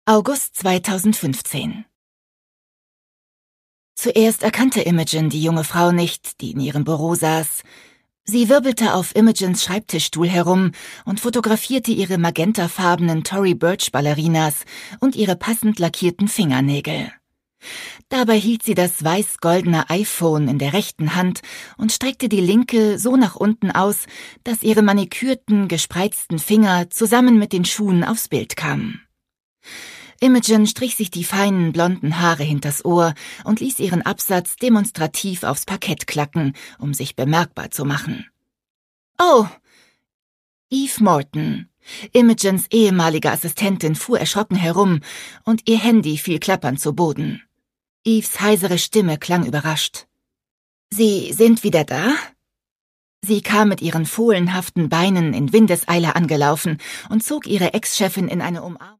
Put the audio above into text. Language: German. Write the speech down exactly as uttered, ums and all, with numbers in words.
August zweitausendfünfzehn. Zuerst erkannte Imogen die junge Frau nicht, die in ihrem Büro saß. Sie wirbelte auf Imogens Schreibtischstuhl herum und fotografierte ihre magentafarbenen Tory Burch Ballerinas und ihre passend lackierten Fingernägel. Dabei hielt sie das weiß-goldene iPhone in der rechten Hand und streckte die linke so nach unten aus, dass ihre manikürten, gespreizten Finger zusammen mit den Schuhen aufs Bild kamen. Imogen strich sich die feinen, blonden Haare hinters Ohr und ließ ihren Absatz demonstrativ aufs Parkett klacken, um sich bemerkbar zu machen. »Oh!« Eve Morton, Imogens ehemalige Assistentin, fuhr erschrocken herum und ihr Handy fiel klappernd zu Boden. Eves heisere Stimme klang überrascht. »Sie sind wieder da?« Sie kam mit ihren fohlenhaften Beinen in Windeseile angelaufen und zog ihre Ex-Chefin in eine Umarmung.